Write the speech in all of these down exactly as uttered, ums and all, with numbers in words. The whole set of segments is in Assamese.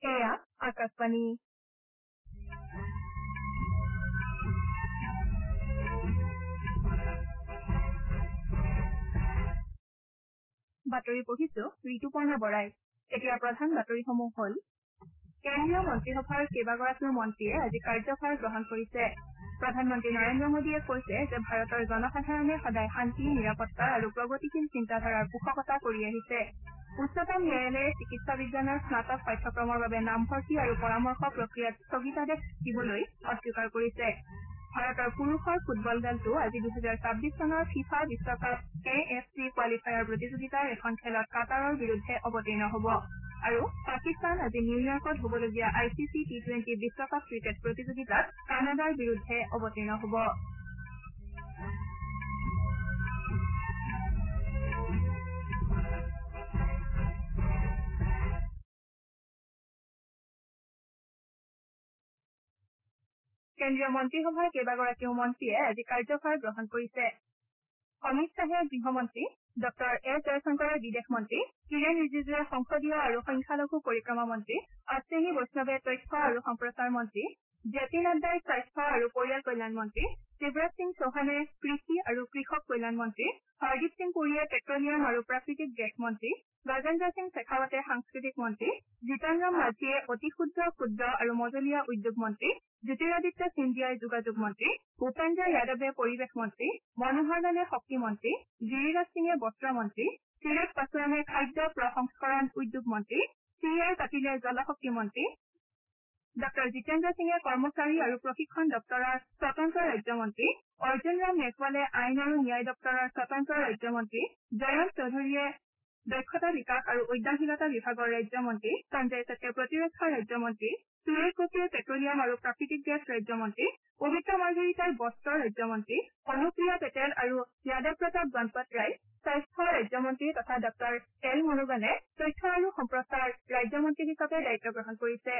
এয়া আকাশবাণী বাতৰি পঢ়িছো ঋতুপৰ্ণা বৰাই। এতিয়া প্ৰধান বাতৰিসমূহ হ'ল কেন্দ্ৰীয় মন্ত্ৰীসভাৰ কেইবাগৰাকীও মন্ত্ৰীয়ে আজি কাৰ্যভাৰ গ্ৰহণ কৰিছে। প্ৰধানমন্ত্ৰী নৰেন্দ্ৰ মোদীয়ে কৈছে যে ভাৰতৰ জনসাধাৰণে সদায় শান্তি নিৰাপত্তা আৰু প্ৰগতিশীল চিন্তাধাৰাৰ পোষকতা কৰি আহিছে। উচ্চতম ন্যায়ালয়ে চিকিৎসা বিজ্ঞানৰ স্নাতক পাঠ্যক্ৰমৰ বাবে নামভৰ্তি আৰু পৰামৰ্শ প্ৰক্ৰিয়াত স্থগিতাদেশ দিবলৈ অস্বীকাৰ কৰিছে। ভাৰতৰ পুৰুষৰ ফুটবল দলটো আজি দুহেজাৰ ছাব্বিছ চনৰ ফিফা বিশ্বকাপ এ এফ চি কোৱালিফায়াৰ প্ৰতিযোগিতাৰ এখন খেলত কাটাৰৰ বিৰুদ্ধে অৱতীৰ্ণ হ'ব। আৰু পাকিস্তান আজি নিউয়ৰ্কত হ'বলগীয়া I C C T twenty বিশ্বকাপ ক্ৰিকেট প্ৰতিযোগিতাত কানাডাৰ বিৰুদ্ধে অৱতীৰ্ণ হ'ব। কেন্দ্ৰীয় মন্ত্ৰীসভাৰ কেইবাগৰাকীও মন্ত্ৰীয়ে আজি কাৰ্যভাৰ গ্ৰহণ কৰিছে। অমিত শ্বাহে গৃহমন্ত্ৰী ডঃ এছ জয়শংকৰে বিদেশ মন্ত্ৰী কিৰেণ ৰিজিজুৱে সংসদীয় আৰু সংখ্যালঘু পৰিক্ৰমা মন্ত্ৰী অশ্বিনী বৈষ্ণৱে তথ্য আৰু সম্প্ৰচাৰ মন্ত্ৰী জে পি নাড্ডাই স্বাস্থ্য আৰু পৰিয়াল কল্যাণ মন্ত্ৰী শিৱৰাজ সিং চৌহানে কৃষি আৰু কৃষক কল্যাণ মন্ত্ৰী হৰদীপ সিং পুৰীয়ে পেট্ৰলিয়াম আৰু প্ৰাকৃতিক গেছ মন্ত্ৰী গজেন্দ্ৰ সিং শেখাৱতে সাংস্কৃতিক মন্ত্ৰী জিতন ৰাম মাঝীয়ে অতি ক্ষুদ্ৰ ক্ষুদ্ৰ আৰু মজলীয়া উদ্যোগ মন্ত্ৰী জ্যোতিৰাদিত্য সিন্ধিয়াই যোগাযোগ মন্ত্ৰী ভূপেন্দ্ৰ যাদৱে পৰিৱেশ মন্ত্ৰী মনোহৰ লালে শক্তি মন্ত্ৰী গিৰিৰাজ সিঙে বস্ত্ৰ মন্ত্ৰী চিৰাগ পাছোৱানে খাদ্য প্ৰসংস্কৰণ উদ্যোগ মন্ত্ৰী চি আৰ পাটিলে জলশক্তি মন্ত্ৰী ডঃ জিতেন্দ্ৰ সিঙে কৰ্মচাৰী আৰু প্ৰশিক্ষণ দপ্তৰৰ স্বতন্ত্ৰ ৰাজ্যমন্ত্ৰী অৰ্জুন ৰাম মেঘৱালে আইন আৰু ন্যায় দপ্তৰৰ স্বতন্ত্ৰ ৰাজ্যমন্ত্ৰী জয়ন্ত চৌধুৰীয়ে দক্ষতা বিকাশ আৰু উদ্যমশীলতা বিভাগৰ ৰাজ্যমন্ত্ৰী সঞ্জয় সেট্টে প্ৰতিৰক্ষা ৰাজ্যমন্ত্ৰী সুৰেশ গছিয়ে পেট্ৰলিয়াম আৰু প্ৰাকৃতিক গেছ ৰাজ্যমন্ত্ৰী পবিত্ৰ মাৰ্ঘেৰিটাই বস্ত্ৰ ৰাজ্যমন্ত্ৰী অনুপ্ৰিয়া পেটেল আৰু যাদৱ প্ৰতাপ গণপত ৰায় স্বাস্থ্য ৰাজ্যমন্ত্ৰী তথা ডঃ এল মুৰুগানে তথ্য আৰু সম্প্ৰচাৰ ৰাজ্যমন্ত্ৰী হিচাপে দায়িত্ব গ্ৰহণ কৰিছে।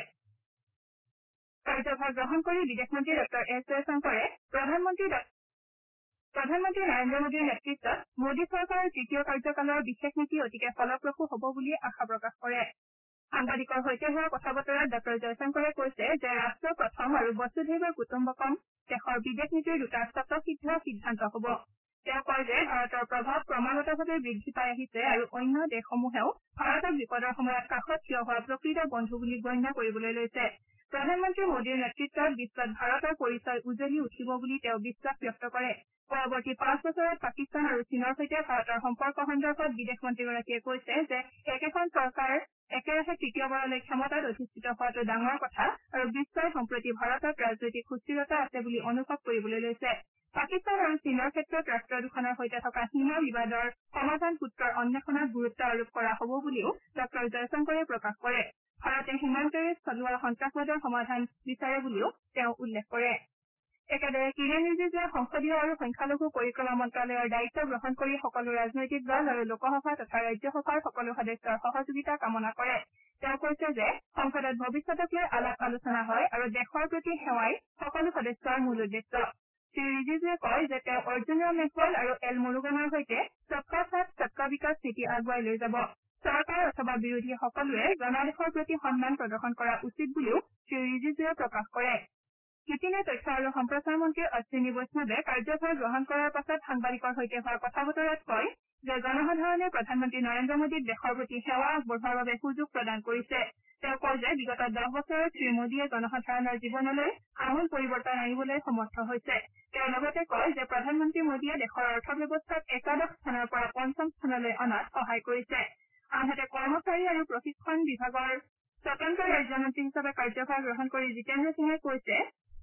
কাৰ্যভাৰ গ্ৰহণ কৰি বিদেশ মন্ত্ৰী ডঃ এছ জয়শংকৰে প্ৰধানমন্ত্ৰী প্ৰধানমন্ত্ৰী নৰেন্দ্ৰ মোদীৰ নেতৃত্বত মোদী চৰকাৰৰ তৃতীয় কাৰ্যকালৰ বিশেষ নীতি অতিকে ফলপ্ৰসূ হ'ব বুলি আশা প্ৰকাশ কৰে। সাংবাদিকৰ সৈতে হোৱা কথা বতৰাত ডঃ জয়শংকৰে কৈছে যে ৰাষ্ট্ৰ প্ৰথম আৰু বসুধৈৱ কুটুম্বকম দেশৰ বিদেশ নীতিৰ দুটা স্বতঃসিদ্ধ সিদ্ধান্ত হ'ব। তেওঁ কয় যে ভাৰতৰ প্ৰভাৱ ক্ৰমাগতভাৱে বৃদ্ধি পাই আহিছে আৰু অন্য দেশসমূহেও ভাৰতক বিপদৰ সময়ত কাষত থিয় হোৱা প্ৰকৃত বন্ধু বুলি গণ্য কৰিবলৈ লৈছে। প্ৰধানমন্ত্ৰী মোদীৰ নেতৃত্বত বিশ্বত ভাৰতৰ পৰিচয় উজলি উঠিব বুলি তেওঁ বিশ্বাস ব্যক্ত কৰে। পৰৱৰ্তী পাঁচ বছৰত পাকিস্তান আৰু চীনৰ সৈতে ভাৰতৰ সম্পৰ্ক সন্দৰ্ভত বিদেশ মন্ত্ৰীগৰাকীয়ে কৈছে যে একেখন চৰকাৰ একেৰাহে তৃতীয়বাৰলৈ ক্ষমতাত অধিষ্ঠিত হোৱাটো ডাঙৰ কথা আৰু বিশ্বই সম্প্ৰতি ভাৰতত ৰাজনৈতিক সুস্থিৰতা আছে বুলি অনুভৱ কৰিবলৈ লৈছে। পাকিস্তান আৰু চীনৰ ক্ষেত্ৰত ৰাষ্ট্ৰ দুখনৰ সৈতে থকা সীমা বিবাদৰ সমাধান সূত্ৰৰ অন্বেষণত গুৰুত্ব আৰোপ কৰা হ'ব বুলিও ডঃ জয়শংকৰে প্ৰকাশ কৰে। ভাৰতে সীমান্তৰে চলোৱা সন্ত্ৰাসবাদৰ সমাধান বিচাৰে বুলিও তেওঁ উল্লেখ কৰে। একেদৰে কিৰেণ ৰিজিজুৱে সংসদীয় আৰু সংখ্যালঘু পৰিক্ৰমা মন্ত্ৰালয়ৰ দায়িত্ব গ্ৰহণ কৰি সকলো ৰাজনৈতিক দল আৰু লোকসভা তথা ৰাজ্যসভাৰ সকলো সদস্যৰ সহযোগিতা কামনা কৰে। তেওঁ কৈছে যে সংসদত ভৱিষ্যতক লৈ আলাপ আলোচনা হয় আৰু দেশৰ প্ৰতি সেৱাই সকলো সদস্যৰ মূল উদ্দেশ্য। শ্ৰীৰিজিজুৱে কয় যে তেওঁ অৰ্জুন ৰাম মেঘৱাল আৰু এল মুৰুগানৰ সৈতে সবকা সাথ সবকা বিকাশ নীতি আগুৱাই লৈ যাব। চৰকাৰ অথবা বিৰোধী সকলোৱে জনাদেশৰ প্ৰতি সন্মান প্ৰদৰ্শন কৰা উচিত বুলিও শ্ৰীৰিজিজুৱে প্ৰকাশ কৰে। ইপিনে তথ্য আৰু সম্প্ৰচাৰ মন্ত্ৰী অশ্বিনী বৈষ্ণৱে কাৰ্যভাৰ গ্ৰহণ কৰাৰ পাছত সাংবাদিকৰ সৈতে হোৱা কথা বতৰাত কয় যে জনসাধাৰণে প্ৰধানমন্ত্ৰী নৰেন্দ্ৰ মোদীক দেশৰ প্ৰতি সেৱা আগবঢ়োৱাৰ বাবে সুযোগ প্ৰদান কৰিছে। তেওঁ কয় যে বিগত দহ বছৰত শ্ৰীমোদীয়ে জনসাধাৰণৰ জীৱনলৈ আমূল পৰিৱৰ্তন আনিবলৈ সমৰ্থ হৈছে। তেওঁ লগতে কয় যে প্ৰধানমন্ত্ৰী মোদীয়ে দেশৰ অৰ্থব্যৱস্থাক একাদশ স্থানৰ পৰা পঞ্চম স্থানলৈ অনাত সহায় কৰিছে। আনহাতে কৰ্মচাৰী আৰু প্ৰশিক্ষণ বিভাগৰ স্বতন্ত্ৰ ৰাজ্যমন্ত্ৰী হিচাপে কাৰ্যভাৰ গ্ৰহণ কৰি জিতেন্দ্ৰ সিঙে কৈছে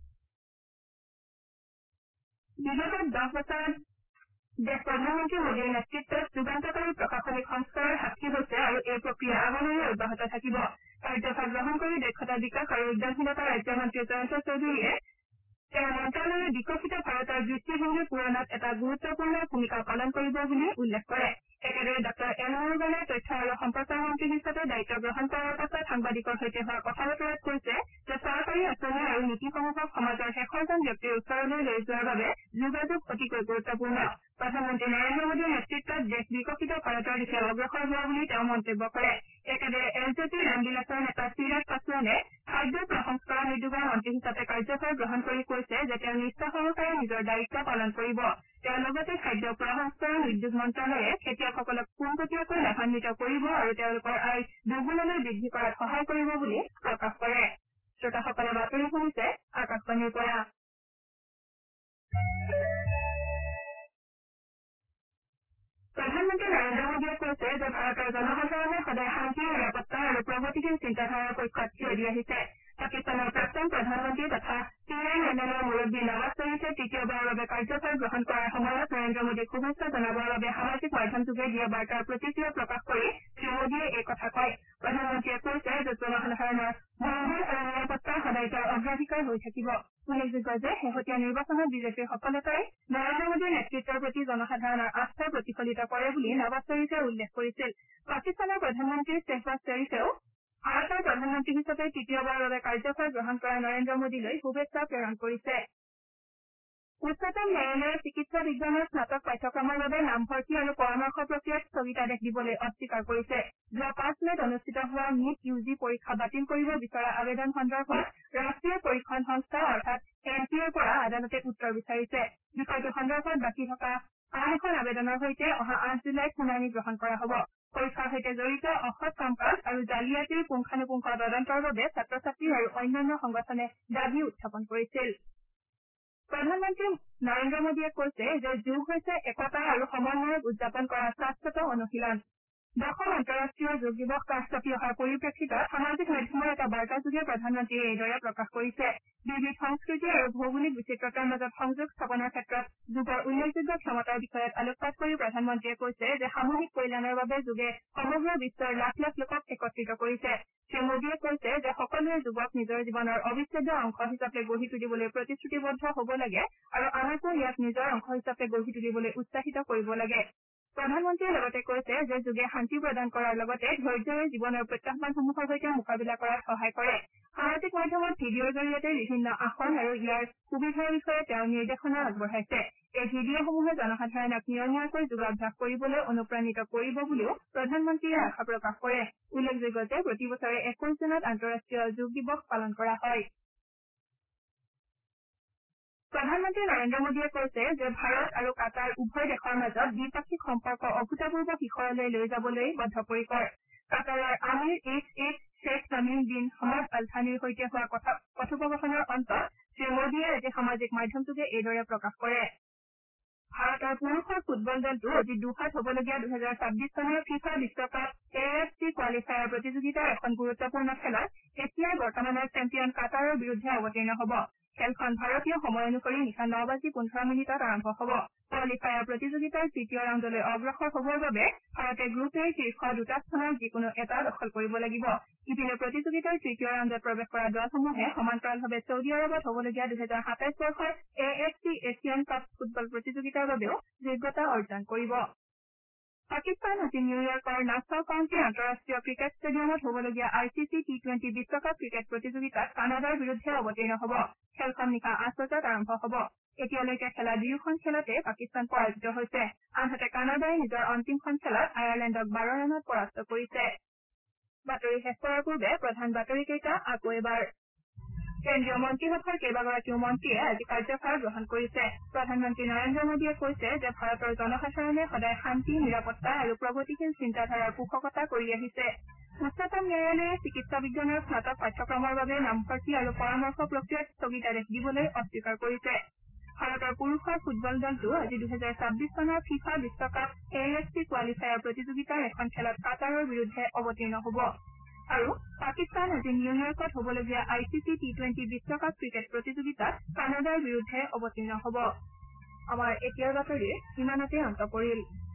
বিগত দহ বছৰত দেশ প্ৰধানমন্ত্ৰী মোদীৰ নেতৃত্বত যুগান্তকাৰী প্ৰশাসনিক সংস্কাৰৰ সাক্ষী হৈছে আৰু এই প্ৰক্ৰিয়া আগলৈও অব্যাহত থাকিব। কাৰ্যভাৰ গ্ৰহণ কৰি দক্ষতা বিকাশ আৰু উদ্যমশীলতা ৰাজ্যমন্ত্ৰী জয়ন্ত চৌধুৰীয়ে তেওঁৰ মন্ত্ৰালয়ে বিকশিত ভাৰতৰ দৃষ্টিভংগী পূৰণত এটা গুৰুত্বপূৰ্ণ ভূমিকা পালন কৰিব বুলি উল্লেখ কৰে। একেদৰে ডঃ এল মুৰুগানে তথ্য আৰু সম্প্ৰচাৰ মন্ত্ৰী হিচাপে দায়িত্ব গ্ৰহণ কৰাৰ পাছত সাংবাদিকৰ সৈতে হোৱা কথা বতৰাত কৈছে যে চৰকাৰী আঁচনি আৰু নীতিসমূহক সমাজৰ শেষৰজন ব্যক্তিৰ ওচৰলৈ লৈ যোৱাৰ বাবে যোগাযোগ অতিকৈ গুৰুত্বপূৰ্ণ প্ৰধানমন্ত্ৰী নৰেন্দ্ৰ মোদীৰ নেতৃত্বত দেশ বিকশিত ভাৰতৰ দিশে অগ্ৰসৰ হোৱা বুলি তেওঁ মন্তব্য কৰে একেদৰে এল জে পিৰ ৰামবিলাসৰ নেতা চিৰাগ পাছোৱানে খাদ্য প্ৰসংস্কৰণ উদ্যোগৰ মন্ত্ৰী হিচাপে কাৰ্যভাৰ গ্ৰহণ কৰি কৈছে যে তেওঁ নিষ্ঠা সহকাৰে নিজৰ দায়িত্ব পালন কৰিব তেওঁ লগতে খাদ্য প্ৰসংস্কৰণ উদ্যোগ মন্ত্ৰালয়ে খেতিয়কসকলক পোনপটীয়াকৈ লাভান্বিত কৰিব আৰু তেওঁলোকৰ আয় দুগুণলৈ বৃদ্ধি কৰাত সহায় কৰিব বুলি প্ৰকাশ কৰে শ্ৰোতাসকলে বাতৰি শুনিছে আকাশবাণীৰ পৰা প্ৰধানমন্ত্ৰী নৰেন্দ্ৰ মোদীয়ে কৈছে যে ভাৰতৰ জনসাধাৰণে সদায় শান্তি নিৰাপত্তা আৰু প্ৰগতিশীল চিন্তাধাৰাৰ পক্ষত থিয় দি আহিছে পাকিস্তানৰ প্ৰাক্তন প্ৰধানমন্ত্ৰী তথা পি আই এম এলৰ মুৰববী নৱাজ শ্বৰিফে তৃতীয়বাৰৰ বাবে কাৰ্যভাৰ গ্ৰহণ কৰাৰ সময়ত নৰেন্দ্ৰ মোদীক শুভেচ্ছা জনাবৰ বাবে সামাজিক মাধ্যমযোগে দিয়া বাৰ্তাৰ প্ৰতিক্ৰিয়া প্ৰকাশ কৰি শ্ৰীমোদীয়ে এই কথা কয় প্ৰধানমন্ত্ৰীয়ে কৈছে যে জনসাধাৰণৰ মংগল আৰু নিৰাপত্তা সদায় তেওঁৰ অগ্ৰাধিকাৰ হৈ থাকিব উল্লেখযোগ্য যে শেহতীয়া নিৰ্বাচনত বিজেপিৰ সফলতাই নৰেন্দ্ৰ মোদীৰ নেতৃত্বৰ প্ৰতি জনসাধাৰণৰ আস্থা প্ৰতিফলিত কৰে বুলি নৱাজ শ্বৰিফে উল্লেখ কৰিছিল পাকিস্তানৰ প্ৰধানমন্ত্ৰী শ্বেহবাজ শ্বৰিফেও ভাৰতৰ প্ৰধানমন্ত্ৰী হিচাপে তৃতীয়বাৰৰ বাবে কাৰ্যভাৰ গ্ৰহণ কৰা নৰেন্দ্ৰ মোদীলৈ শুভেচ্ছা প্ৰেৰণ কৰিছে উচ্চতম ন্যায়ালয়ে চিকিৎসা বিজ্ঞানৰ স্নাতক পাঠ্যক্ৰমৰ বাবে নামভৰ্তি আৰু পৰামৰ্শ প্ৰক্ৰিয়াত স্থগিতাদেশ দিবলৈ অস্বীকাৰ কৰিছে যোৱা পাঁচ মেত অনুষ্ঠিত হোৱা নীট ইউ জি পৰীক্ষা বাতিল কৰিব বিচৰা আবেদন সন্দৰ্ভত ৰাষ্ট্ৰীয় পৰীক্ষণ সংস্থা অৰ্থাৎ এন টি এৰ পৰা আদালতে উত্তৰ বিচাৰিছে বিষয়টো সন্দৰ্ভত বাকী থকা আন এখন আবেদনৰ সৈতে অহা আঠ জুলাইত শুনানি গ্ৰহণ কৰা হ'ব পৰীক্ষাৰ সৈতে জড়িত অসৎ কাম কাজ আৰু জালিয়াতিৰ পুংখানুপুংখ তদন্তৰ বাবে ছাত্ৰ ছাত্ৰী আৰু অন্যান্য সংগঠনে দাবী উত্থাপন কৰিছিল প্ৰধানমন্ত্ৰী নৰেন্দ্ৰ মোদীয়ে কৈছে যে যোগ হৈছে একতা আৰু সমন্বয়ক উদযাপন কৰা শাশ্বত অনুশীলন দশম আন্তঃৰাষ্ট্ৰীয় যোগ দিৱস কাষ চাপি অহাৰ পৰিপ্ৰেক্ষিতত সামাজিক মাধ্যমৰ এটা বাৰ্তাযোগে প্ৰধানমন্ত্ৰীয়ে এইদৰে প্ৰকাশ কৰিছে বিবিধ সংস্কৃতি আৰু ভৌগোলিক বিচিত্ৰতাৰ মাজত সংযোগ স্থাপনৰ ক্ষেত্ৰত যোগৰ উল্লেখযোগ্য ক্ষমতাৰ বিষয়ত আলোকপাত কৰি প্ৰধানমন্ত্ৰীয়ে কৈছে যে সামূহিক কল্যাণৰ বাবে যোগে সমগ্ৰ বিশ্বৰ লাখ লাখ লোকক একত্ৰিত কৰিছে শ্ৰীমোদীয়ে কৈছে যে সকলোৱে যোগক নিজৰ জীৱনৰ অবিচ্ছেদ্য অংশ হিচাপে গঢ়ি তুলিবলৈ প্ৰতিশ্ৰুতিবদ্ধ হ'ব লাগে আৰু আনকো ইয়াক নিজৰ অংশ হিচাপে গঢ়ি তুলিবলৈ উৎসাহিত কৰিব লাগে প্ৰধানমন্ত্ৰীয়ে লগতে কৈছে যে যোগে শান্তি প্ৰদান কৰাৰ লগতে ধৈৰ্যৰে জীৱনৰ প্ৰত্যাহ্বানসমূহৰ সৈতে মোকাবিলা কৰাত সহায় কৰে সামাজিক মাধ্যমত ভিডিঅ'ৰ জৰিয়তে বিভিন্ন আসন আৰু ইয়াৰ সুবিধাৰ বিষয়ে তেওঁ নিৰ্দেশনা আগবঢ়াইছে এই ভিডিঅ'সমূহে জনসাধাৰণক নিয়মীয়াকৈ যোগাভ্যাস কৰিবলৈ অনুপ্ৰাণিত কৰিব বুলিও প্ৰধানমন্ত্ৰীয়ে আশা প্ৰকাশ কৰে উল্লেখযোগ্য যে প্ৰতি বছৰে একৈশ জুনত আন্তঃৰাষ্ট্ৰীয় যোগ দিৱস পালন কৰা হয় প্ৰধানমন্ত্ৰী নৰেন্দ্ৰ মোদীয়ে কৈছে যে ভাৰত আৰু কাটাৰ উভয় দেশৰ মাজত দ্বিপাক্ষিক সম্পৰ্ক অভূতপূৰ্ব শিখৰলৈ লৈ যাবলৈ বদ্ধপৰিকৰ কাটাৰৰ আমিৰ H H Sheikh Tamim bin Hamad Al থানিৰ সৈতে হোৱা কথোপকথনৰ অন্তত শ্ৰীমোদীয়ে আজি সামাজিক মাধ্যমযোগে এইদৰে প্ৰকাশ কৰে ভাৰতৰ পুৰুষৰ ফুটবল দলটো আজি ডোহাত হ'বলগীয়া দুহেজাৰ ছাব্বিছ চনৰ ফিফা বিশ্বকাপ এ এফ চি কোৱালিফায়াৰ প্ৰতিযোগিতাৰ এখন গুৰুত্বপূৰ্ণ খেলত এছিয়াৰ বৰ্তমানৰ চেম্পিয়ন কাটাৰৰ বিৰুদ্ধে অৱতীৰ্ণ হ'ব খেলখন ভাৰতীয় সময় অনুসৰি নিশা ন বাজি পোন্ধৰ মিনিটত আৰম্ভ হ'ব কোৱালিফায়াৰ প্ৰতিযোগিতাৰ তৃতীয় ৰাউণ্ডলৈ অগ্ৰসৰ হ'বৰ বাবে ভাৰতে গ্ৰুপ এৰ শীৰ্ষ দুটা স্থানৰ যিকোনো এটা দখল কৰিব লাগিব ইপিনে প্ৰতিযোগিতাৰ তৃতীয় ৰাউণ্ডত প্ৰৱেশ কৰা দলসমূহে সমান্তৰালভাৱে ছৌদি আৰৱত হ'বলগীয়া দুহেজাৰ সাতাইছ বৰ্ষৰ A F C Asian Cup football প্ৰতিযোগিতাৰ বাবেও যোগ্যতা অৰ্জন কৰিব পাকিস্তান আজি নিউয়ৰ্কৰ নাছাউ কাউণ্টি আন্তঃৰাষ্ট্ৰীয় ক্ৰিকেট ষ্টেডিয়ামত হ'বলগীয়া I C C T twenty বিশ্বকাপ ক্ৰিকেট প্ৰতিযোগিতাত কানাডাৰ বিৰুদ্ধে অৱতীৰ্ণ হ'ব খেলখন নিশা আঠ বজাত আৰম্ভ হ'ব এতিয়ালৈকে খেলা দুয়োখন খেলতে পাকিস্তান পৰাজিত হৈছে আনহাতে কানাডাই নিজৰ অন্তিমখন খেলত আয়াৰলেণ্ডক বাৰ ৰানত পৰাস্ত কৰিছে বাতৰি শেষ কৰাৰ পূৰ্বে প্ৰধান বাতৰিকেইটা আকৌ এবাৰ কেন্দ্ৰীয় মন্ত্ৰীসভাৰ কেইবাগৰাকীও মন্ত্ৰীয়ে আজি কাৰ্যভাৰ গ্ৰহণ কৰিছে প্ৰধানমন্ত্ৰী নৰেন্দ্ৰ মোদীয়ে কৈছে যে ভাৰতৰ জনসাধাৰণে সদায় শান্তি নিৰাপত্তা আৰু প্ৰগতিশীল চিন্তাধাৰাৰ পোষকতা কৰি আহিছে উচ্চতম ন্যায়ালয়ে চিকিৎসা বিজ্ঞানৰ স্নাতক পাঠ্যক্ৰমৰ বাবে নামভৰ্তি আৰু পৰামৰ্শ প্ৰক্ৰিয়াত স্থগিতাদেশ দিবলৈ অস্বীকাৰ কৰিছে ভাৰতৰ পুৰুষৰ ফুটবল দলটো আজি দুহেজাৰ ছাব্বিছ চনৰ ফিফা বিশ্বকাপ এ এফ চি কোৱালিফায়াৰ প্ৰতিযোগিতাৰ এখন খেলত কাটাৰৰ বিৰুদ্ধে অৱতীৰ্ণ হ'ব আৰু পাকিস্তান আজি নিউয়ৰ্কত হ'বলগীয়া I C C T twenty বিশ্বকাপ ক্ৰিকেট প্ৰতিযোগিতাত কানাডাৰ বিৰুদ্ধে অৱতীৰ্ণ হ'ব আমাৰ এতিয়াৰ বাতৰিৰ ইমানতে অন্ত পৰিল